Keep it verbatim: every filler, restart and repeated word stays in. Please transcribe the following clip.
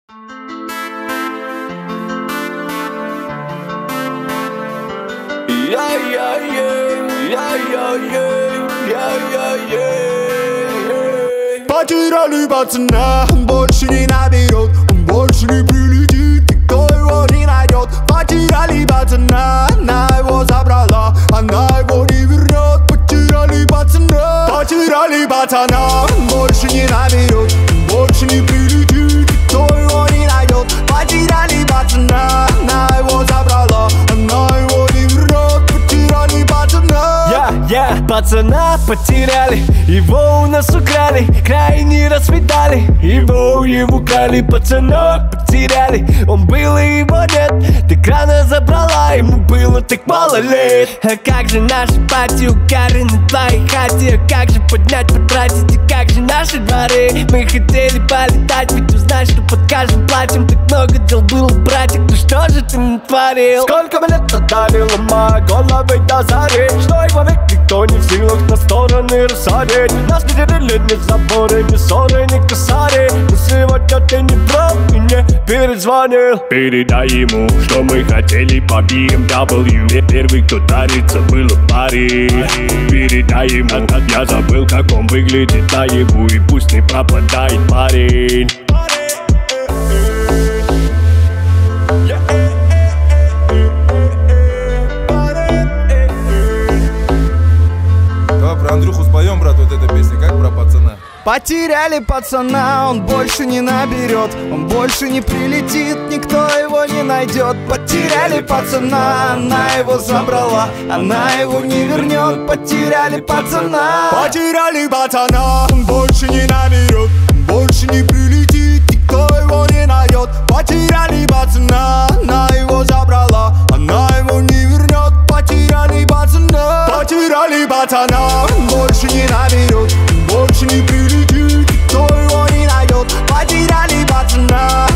Потеряли пацана, он больше не наберет, он больше не прилетит, никто его не найдет. Потеряли пацана, она его забрала, она его не вернет. Потеряли пацана, потеряли пацана, он больше не наберет, он больше не прилетит, никто его не найдет. Потеряли пацана, она его забрала, она его не вернет. Потеряли пацана. Я, я, пацана потеряли, его у нас украли, край не расцветали, его ему украли, пацана потеряли, он был и его нет, ты крана забрала, ему было так мало лет. А как же наши пати у Кары на твоей хате, а как же поднять, потратить, и как же наши дворы? Мы хотели полетать, ведь узнаешь, что под каждым платьем так много дел было, братик, ну что же ты натворил? Сколько мы лет отдали, ломая головы до зари, что его век никто не в силах на стороны рассадить. Нас не делили ни заборы, ни ссоры, ни косари, но сегодня ты не прав и не перезвонил. Передай ему, что мы хотели по би эм дабл ю, первый, кто дарится, был в паре. Передай ему, я забыл, как он выглядит наяву, и пусть не пропадает парень. Андрюху споем, брат, вот эта песня, как про пацана? Потеряли пацана, он больше не наберет, он больше не прилетит, никто его не найдет. Потеряли пацана, она его забрала, она его не вернет. Потеряли пацана, потеряли пацана, он больше не наберет, он больше не прилетит, никто его не найдет. Потеряли пацана, она его забрала, она его не вернет. Потеряли пацана, потеряли пацана, он больше не наберет, он больше не прилетит, никто его не найдет. Потеряли пацана.